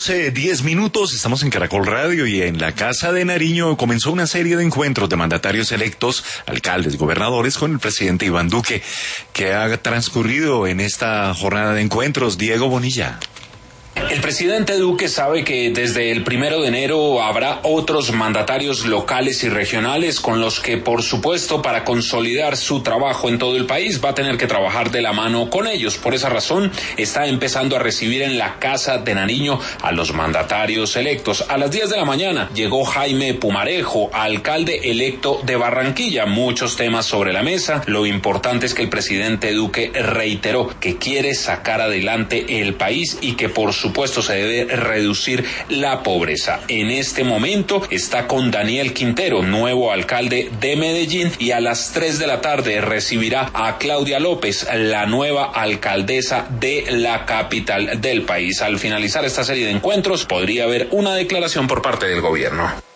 Hace 10 minutos estamos en Caracol Radio y en la Casa de Nariño comenzó una serie de encuentros de mandatarios electos, alcaldes, gobernadores con el presidente Iván Duque. ¿Qué ha transcurrido en esta jornada de encuentros, Diego Bonilla? El presidente Duque sabe que desde el 1 de enero habrá otros mandatarios locales y regionales con los que, por supuesto, para consolidar su trabajo en todo el país, va a tener que trabajar de la mano con ellos. Por esa razón, está empezando a recibir en la Casa de Nariño a los mandatarios electos. A las 10 de la mañana llegó Jaime Pumarejo, alcalde electo de Barranquilla. Muchos temas sobre la mesa. Lo importante es que el presidente Duque reiteró que quiere sacar adelante el país y que, por supuesto, se debe reducir la pobreza. En este momento está con Daniel Quintero, nuevo alcalde de Medellín, y a las 3 de la tarde recibirá a Claudia López, la nueva alcaldesa de la capital del país. Al finalizar esta serie de encuentros, podría haber una declaración por parte del gobierno.